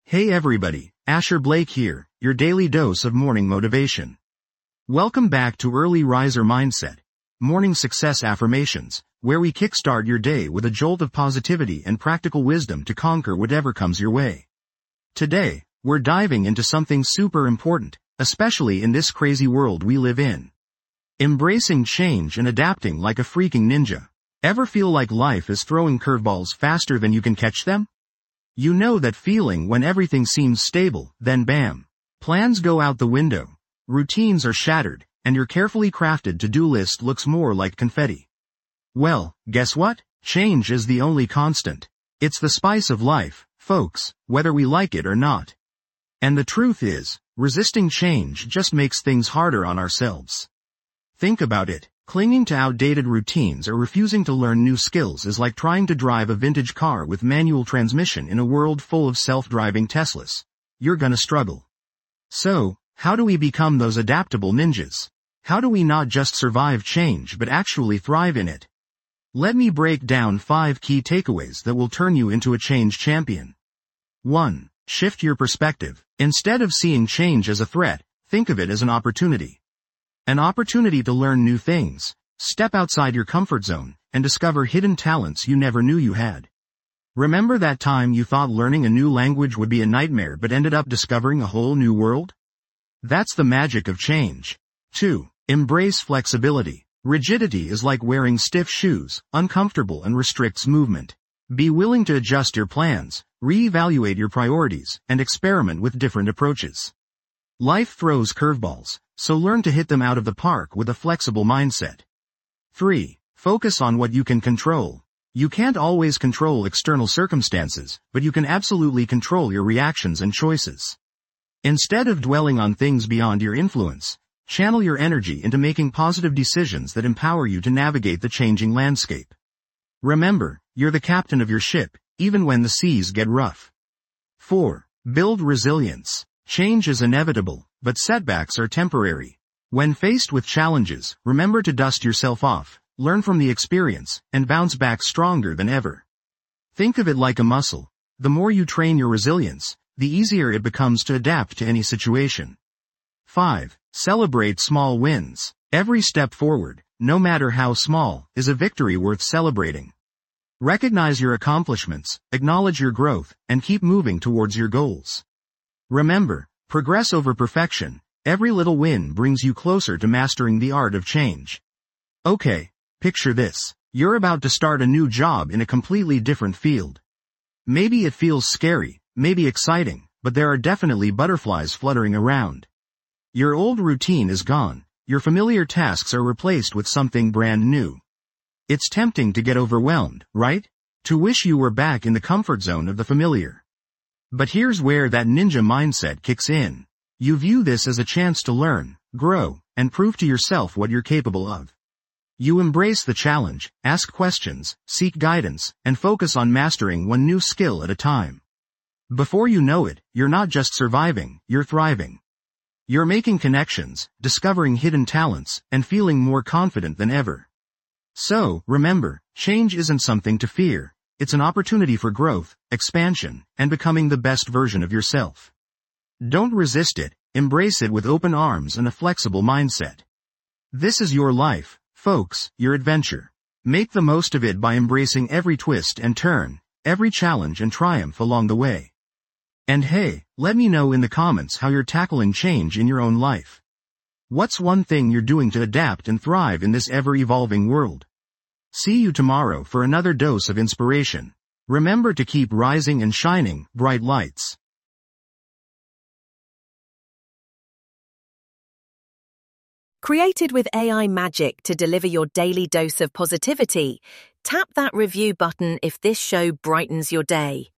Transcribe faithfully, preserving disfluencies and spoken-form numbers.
Hey everybody, Asher Blake here, your daily dose of morning motivation. Welcome back to Early Riser Mindset, Morning Success Affirmations, where we kickstart your day with a jolt of positivity and practical wisdom to conquer whatever comes your way. Today, we're diving into something super important, especially in this crazy world we live in. Embracing change and adapting like a freaking ninja. Ever feel like life is throwing curveballs faster than you can catch them? You know that feeling when everything seems stable, then bam. Plans go out the window, routines are shattered, and your carefully crafted to-do list looks more like confetti. Well, guess what? Change is the only constant. It's the spice of life, folks, whether we like it or not. And the truth is, resisting change just makes things harder on ourselves. Think about it. Clinging to outdated routines or refusing to learn new skills is like trying to drive a vintage car with manual transmission in a world full of self-driving Teslas. You're gonna struggle. So, how do we become those adaptable ninjas? How do we not just survive change but actually thrive in it? Let me break down five key takeaways that will turn you into a change champion. one. Shift your perspective. Instead of seeing change as a threat, think of it as an opportunity. An opportunity to learn new things, step outside your comfort zone, and discover hidden talents you never knew you had. Remember that time you thought learning a new language would be a nightmare but ended up discovering a whole new world? That's the magic of change. two. Embrace flexibility. Rigidity is like wearing stiff shoes, uncomfortable and restricts movement. Be willing to adjust your plans, reevaluate your priorities, and experiment with different approaches. Life throws curveballs, so learn to hit them out of the park with a flexible mindset. three. Focus on what you can control. You can't always control external circumstances, but you can absolutely control your reactions and choices. Instead of dwelling on things beyond your influence, channel your energy into making positive decisions that empower you to navigate the changing landscape. Remember, you're the captain of your ship, even when the seas get rough. four. Build resilience. Change is inevitable, but setbacks are temporary. When faced with challenges, remember to dust yourself off, learn from the experience, and bounce back stronger than ever. Think of it like a muscle. The more you train your resilience, the easier it becomes to adapt to any situation. five. Celebrate small wins. Every step forward, no matter how small, is a victory worth celebrating. Recognize your accomplishments, acknowledge your growth, and keep moving towards your goals. Remember, progress over perfection. Every little win brings you closer to mastering the art of change. Okay, picture this. You're about to start a new job in a completely different field. Maybe it feels scary, maybe exciting, but there are definitely butterflies fluttering around. Your old routine is gone. Your familiar tasks are replaced with something brand new. It's tempting to get overwhelmed, right? To wish you were back in the comfort zone of the familiar. But here's where that ninja mindset kicks in. You view this as a chance to learn, grow, and prove to yourself what you're capable of. You embrace the challenge, ask questions, seek guidance, and focus on mastering one new skill at a time. Before you know it, you're not just surviving, you're thriving. You're making connections, discovering hidden talents, and feeling more confident than ever. So, remember, change isn't something to fear. It's an opportunity for growth, expansion, and becoming the best version of yourself. Don't resist it, embrace it with open arms and a flexible mindset. This is your life, folks, your adventure. Make the most of it by embracing every twist and turn, every challenge and triumph along the way. And hey, let me know in the comments how you're tackling change in your own life. What's one thing you're doing to adapt and thrive in this ever-evolving world? See you tomorrow for another dose of inspiration. Remember to keep rising and shining, bright lights. Created with A I magic to deliver your daily dose of positivity, tap that review button if this show brightens your day.